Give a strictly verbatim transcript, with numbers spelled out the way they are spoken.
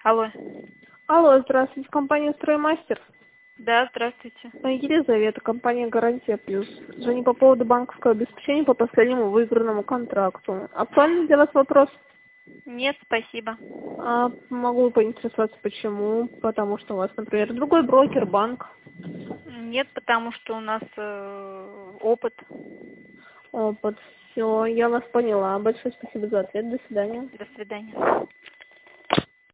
Алло. Алло, здравствуйте, компания «Строймастер». Да, здравствуйте. Елизавета, компания «Гарантия Плюс». Звоню по поводу банковского обеспечения по последнему выигранному контракту. Актуальный для вас вопрос? Нет, спасибо. А, могу поинтересоваться, почему? Потому что у вас, например, другой брокер, банк. Нет, потому что у нас э, опыт. Опыт. Все, я вас поняла. Большое спасибо за ответ. До свидания. До свидания.